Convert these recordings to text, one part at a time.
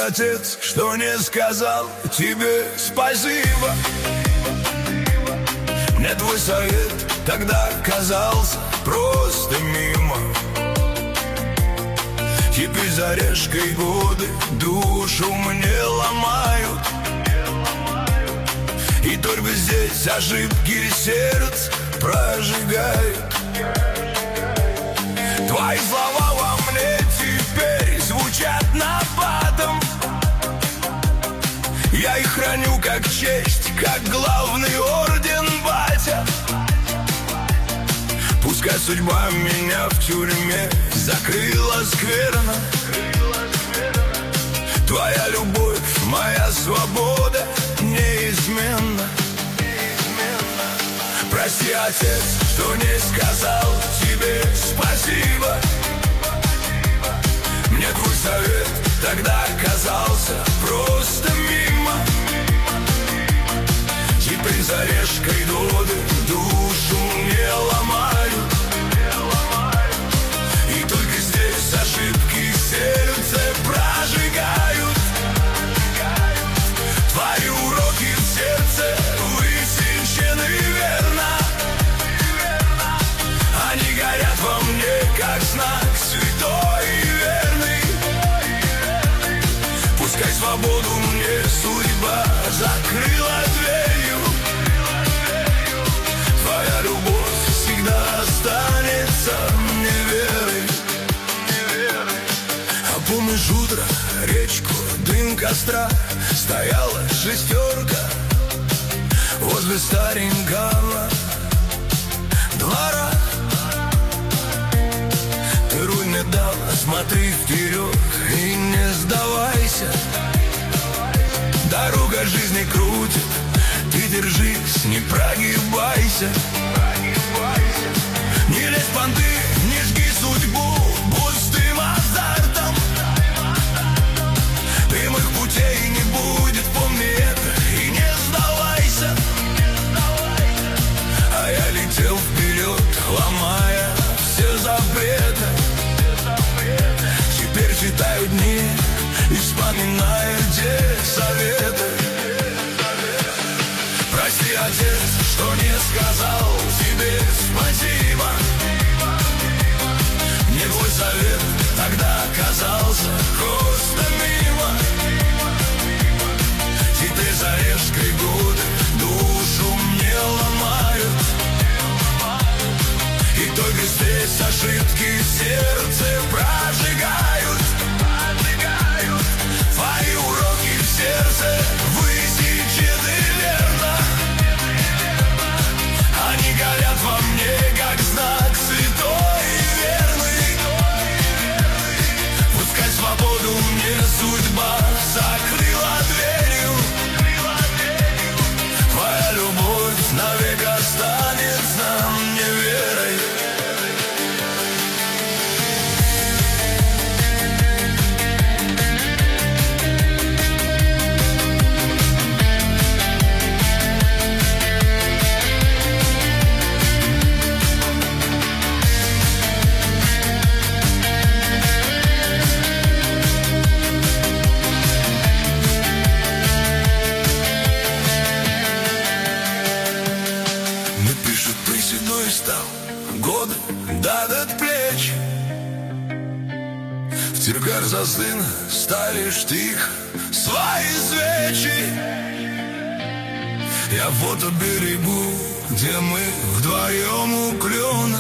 отец, что не сказал тебе спасибо. Мне твой совет тогда казался просто мимо. Теперь за решкой годы душу мне ломают. И только здесь ошибки сердце прожигают. Твои слова во мне теперь звучат набатом. Я их храню как честь, как главный орден, батя. Пускай судьба меня в тюрьме закрыла скверно. Твоя любовь, моя свобода неизменна. Прости, отец, что не сказал тебе спасибо. Мне твой совет тогда казался просто мимо. Теперь за решкой годы душу мне ломают. И только здесь ошибки сердце прожигают. Твои уроки в сердце высечены верно. Они горят во мне, как знак святой и верный. Пускай свободу мне судьба закрыла дверью. Твоя любовь всегда останется мне верой. А помнишь утро, речку, дым костра, стояла шестерка возле старенького двора. Ты руль мне дал, смотри вперед и не сдавайся. Дорога жизни крутит, ты держись, не прогибайся. Не лезь в понты, не жги судьбу пустым азартом. Прямых путей не будет, помни это и не сдавайся. А я летел вперед, ломая все запреты. Теперь читаю дни и вспоминаю те советы. Прости, отец, что не сказал тебе спасибо. Мне твой совет тогда казался просто мимо. Теперь за решкой годы душу мне ломают. И только здесь ошибки в сердце прожигают. Твои уроки в сердце высечены верно. Они горят во мне, как знак святой и верный. Пускай свободу мне судьба закрыла дверью. Твоя любовь навек останется мне верой. Годы давят плечи. В тягар за сына ставишь тихо свои свечи. Я фото берегу, где мы вдвоем у клена.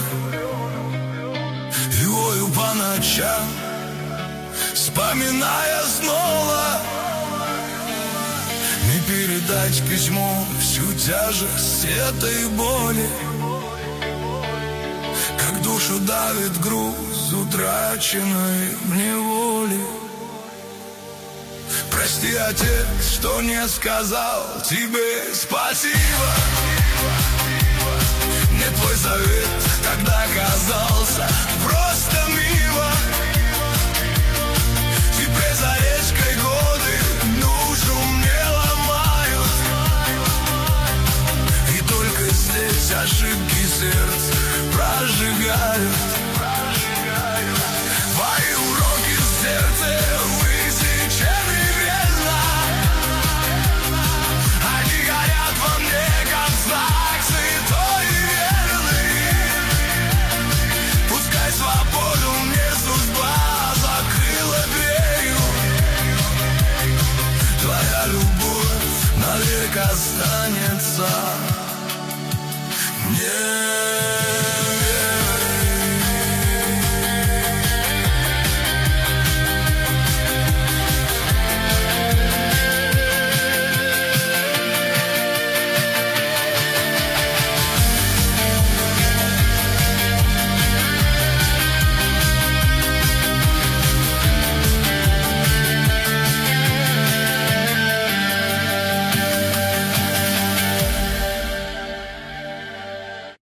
Вою по ночам, вспоминая снова. Не передать письмо всю тяжесть этой боли. Как душу давит груз утраченной мне воли. Прости, отец, что не сказал тебе спасибо. Мне твой совет тогда казался просто мимо. Теперь за речкой годы душу мне ломают. И только здесь ошибки сердца прожигают. Твои уроки в сердце высечены навек останется. Нет.